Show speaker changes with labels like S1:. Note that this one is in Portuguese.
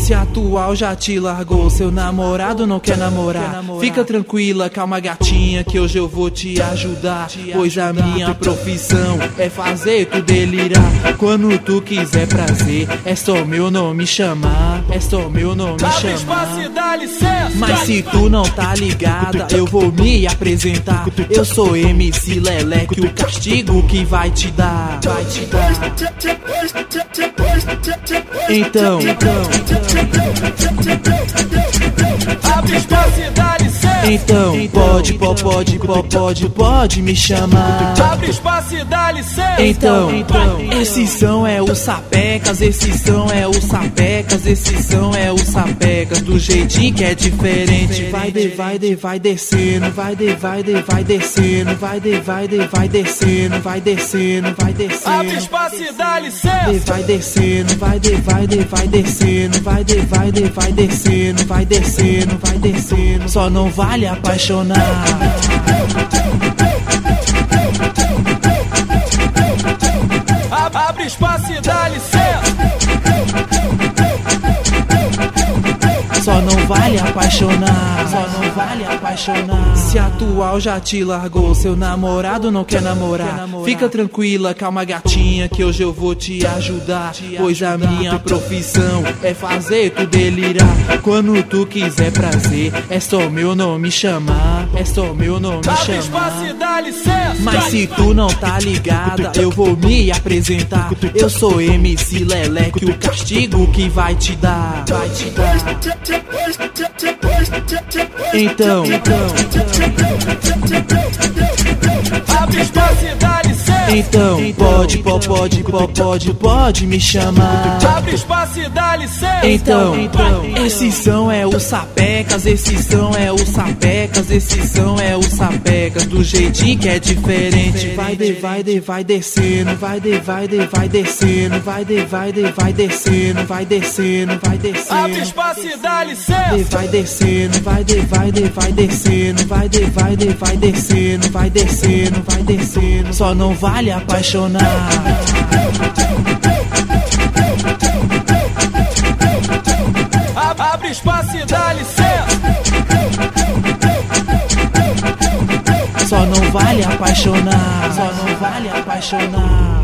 S1: Se a atual já te largou, seu namorado não quer namorar, fica tranquila, calma gatinha, que hoje eu vou te ajudar. Pois a minha profissão é fazer tu delirar. Quando tu quiser prazer, é só meu nome chamar, é só meu nome chamar. Mas se tu não tá ligada, eu vou me apresentar. Eu sou MC Leleque, o castigo que vai te dar, vai te dar. Então abre espaço e dá licença. Então pode me chamar.
S2: Abre espaço e dá licença.
S1: Então esses são os sapecas, esses são os sapecas, esses são os sapecas, do jeitinho que é diferente. Vai descendo, vai descendo, vai descendo, vai descendo.
S2: Abre espaço e dá licença.
S1: Vai descendo, vai descendo, vai descendo. Só não vale apaixonar.
S2: Abre espaço e dá licença.
S1: Só não vale apaixonar, só não vale apaixonar. Se a atual já te largou, seu namorado não quer namorar, fica tranquila, calma gatinha, que hoje eu vou te ajudar. Pois a minha profissão é fazer tu delirar. Quando tu quiser prazer, é só meu nome chamar, é só meu nome
S2: Abre espaço
S1: chamar.
S2: e dá licença.
S1: Mas se tu não tá ligada, eu vou me apresentar. Eu sou MC Leleque, o castigo que vai te dar, vai te dar. Então
S2: abre espaço e dá licença.
S1: Então pode me chamar.
S2: Abre espaço e dá licença.
S1: Então esses são os sapecas, esses são os sapecas, esses são os sapecas, do jeitinho que é diferente. Vai descendo, vai descendo, vai descendo.
S2: Abre espaço e dá licença.
S1: Vai descendo, vai descendo. Só não vale apaixonar.
S2: Abre espaço e dá licença.
S1: Só não vale apaixonar, só não vale apaixonar.